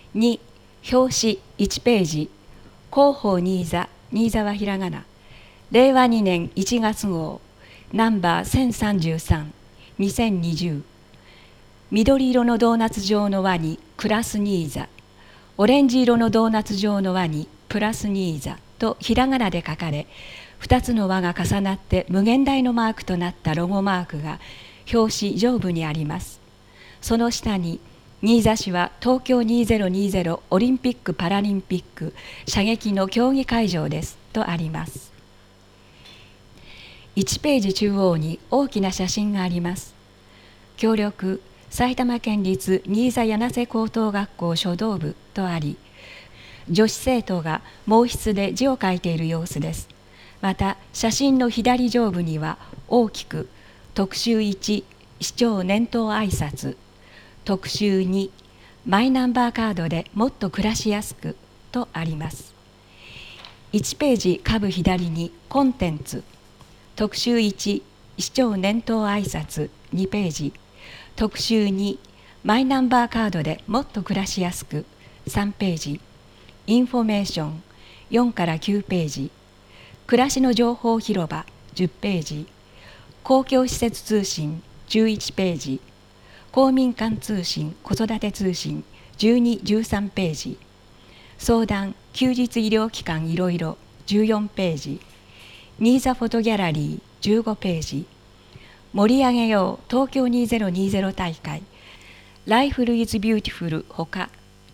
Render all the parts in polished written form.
2、表紙1ページ、広報新座、新座はひらがな、令和2年1月号、ナンバー1033、2020。緑色のドーナツ状の輪にクラスニーザ、オレンジ色のドーナツ状の輪にプラスニーザとひらがなで書かれ、2つの輪が重なって無限大のマークとなったロゴマークが表紙上部にあります。その下に新座市は東京2020オリンピック・パラリンピック射撃の競技会場ですとあります。1ページ中央に大きな写真があります。協力埼玉県立新座柳瀬高等学校書道部とあり、女子生徒が毛筆で字を書いている様子です。また写真の左上部には大きく特集1、市長年頭挨拶、特集2、マイナンバーカードでもっと暮らしやすくとあります。1ページ下部左にコンテンツ、特集1、市長年頭挨拶2ページ、特集2、マイナンバーカードでもっと暮らしやすく3ページ、インフォメーション4から9ページ、暮らしの情報広場10ページ、公共施設通信11ページ、公民館通信子育て通信12、13ページ、相談休日医療機関いろいろ14ページ、新座フォトギャラリー15ページ、盛り上げよう東京2020大会ライフルイズビューティフルほか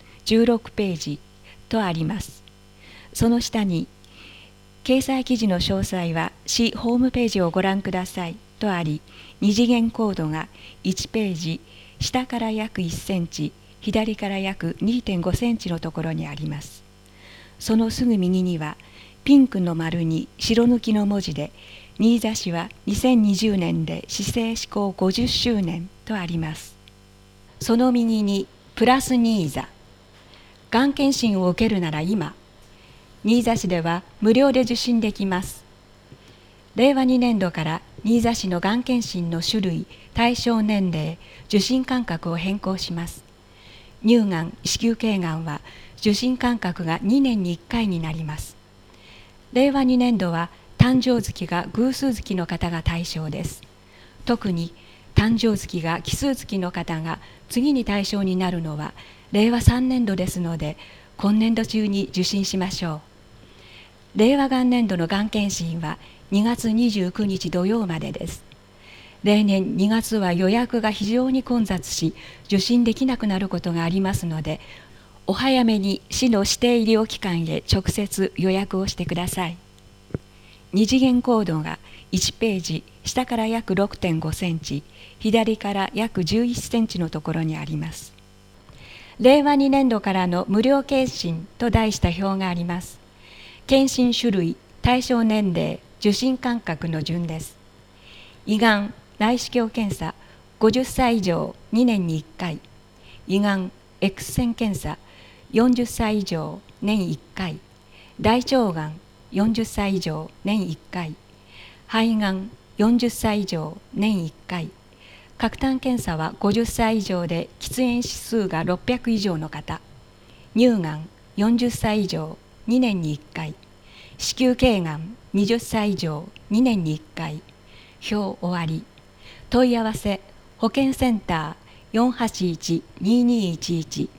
16ページとあります。その下に掲載記事の詳細は市ホームページをご覧くださいとあり、二次元コードが1ページ下から約1センチ、左から約 2.5 センチのところにあります。そのすぐ右にはピンクの丸に白抜きの文字で新座市は2020年で市政施行50周年とあります。その右にプラス新座、がん検診を受けるなら今、新座市では無料で受診できます。令和2年度から新座市のがん検診の種類、対象年齢、受診間隔を変更します。乳がん、子宮頸がんは受診間隔が2年に1回になります。令和2年度は誕生月が偶数月の方が対象です。特に誕生月が奇数月の方が次に対象になるのは令和3年度ですので、今年度中に受診しましょう。令和元年度のがん検診は2月29日土曜までです。例年2月は予約が非常に混雑し、受診できなくなることがありますので、お早めに市の指定医療機関へ直接予約をしてください。二次元コードが1ページ下から約 6.5 センチ、左から約11センチのところにあります。令和2年度からの無料検診と題した表があります。検診種類、対象年齢、受診間隔の順です。胃がん、内視鏡検査、50歳以上2年に1回。胃がん、X 線検査、40歳以上年1回。大腸がん、40歳以上年1回。肺がん、40歳以上年1回。喀痰検査は50歳以上で喫煙指数が600以上の方。乳がん、40歳以上2年に1回。子宮頸がん、20歳以上2年に1回。表終わり。問い合わせ保健センター 481-2211